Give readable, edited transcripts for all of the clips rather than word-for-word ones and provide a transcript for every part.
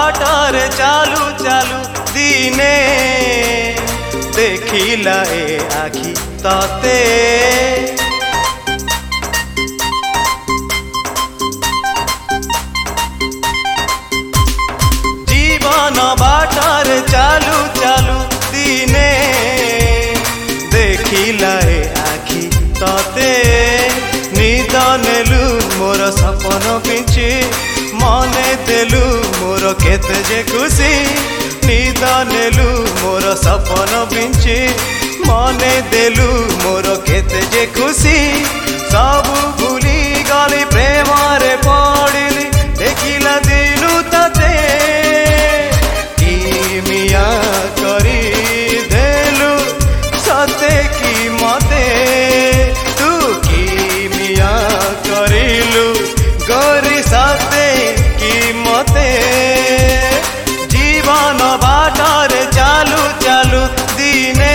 Water चालू चालू दिने देखिला ए आखि तते जीवन बाटर चालू चालू दिने देखिला ए आखि तते निद नेलु मोर सपन पिंची मने देलु मोर केते जे खुशी निद नेलु मोर सपन पिंची मने देलु मोर केते जे खुशी सब भूली गली प्रेम रे पड़िली देखिला दिलु तते किमिया करी देलु सते की मते तू किमिया करिलु गोरी सते की मते जीवन बाटर चालू चालू दिने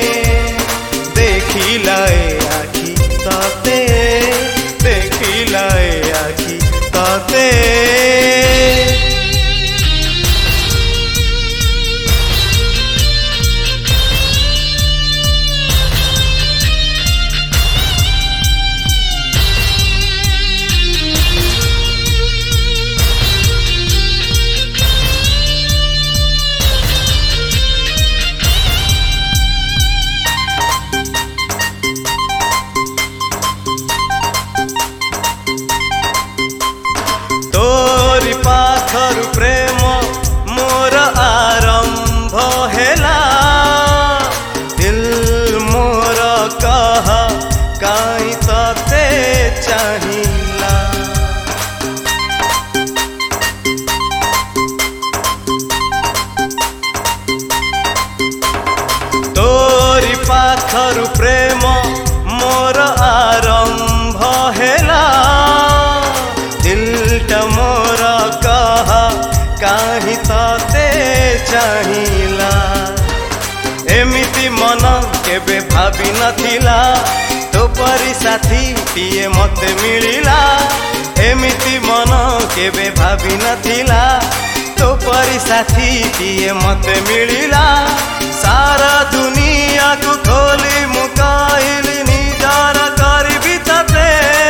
देखिला ए आखि तते देखिला ए आखि तते तोरी पाखरु प्रेम मोर आरंभ हेला दिल मोर कह काई तते चाहिला तोरी पाखरु प्रेम मोर आरंभ हेला दिलटा मोर कह काहि तते चाहिला एमिति मन केबे भाबी नथिला तो परी साथी टीए मते मिलिला एमिति मन केबे भाबी नथिला तो परी साथी टीए मते मिलिला सारा दुनिया को खोली मुकाइली निजार करबी तते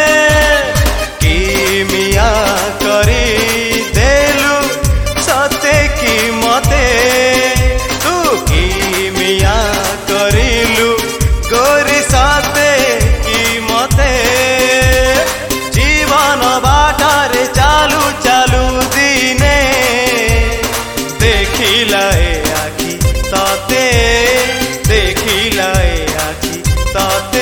किमिया करी देलु सते की मते तू किमिया करिलु गोरी सते की मते जीवन बाटर चालू चालू दिने देखिला ए आखि तते देखिला ए आखि तते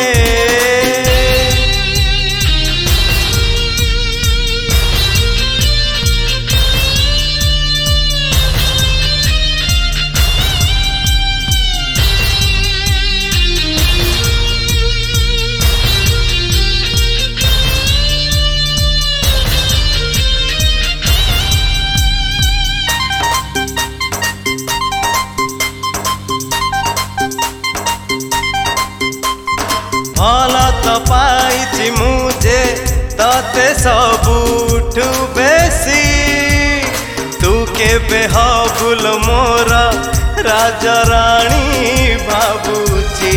भल तो पाइछि मुझे तते सबुठु बेसी तू केबे हबुल मोर राजा रानी भाबुची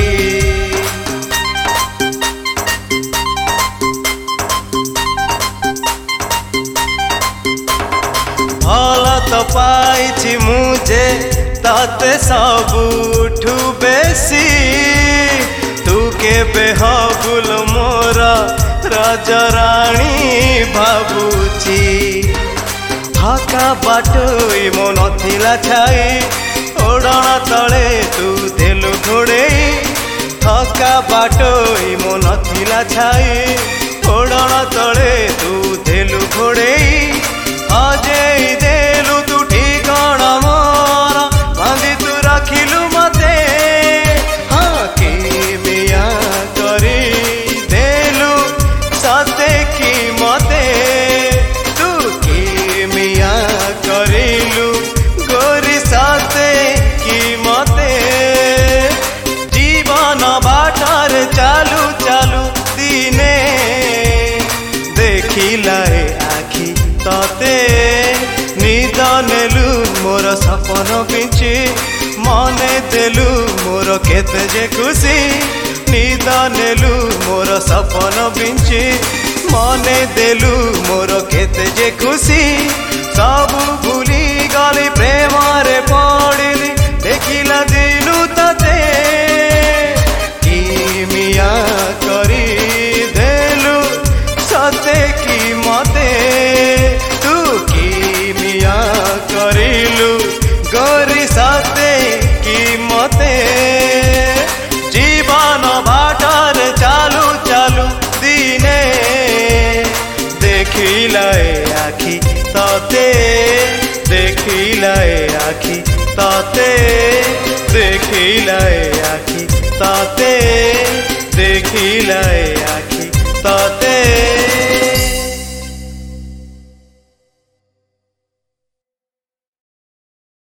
भल तो पाइछि मुझे तते सबुठु बेसी तू केबे हबुल मोर राजा रानी भाबुची हका बाटोई मो नथिला छाई ओडना तले तू देलु घोड़ेई हका बाटोई मो नथिला छाई ओडना तले तू देलु घोड़ेई अजेई देलु तू ठिकाना मोर बांधी तू रखिलु मते हाँ किमिया करी देलु सते की मते तू किमिया करिलु गोरी सते की मते जीवन बाटर चालू चालू दिने देखिला ए आखि तते मोर सपन बिंची मने देलु मोर केते जे खुशी निद नेलु मोर सपन बिंची मने देलु मोर केते जे खुशी सब भूली गली प्रेम रे पड़िली देखिला दिलु तते मिया करी देलु सते की मते तू की मिया करिलु गोरी सते की मते जीवन बाटर चालू चालू दिने देखिलाए आखि तते देखिलाए आखि तते देखिलाए आखि तते देखिलाए आखि तते।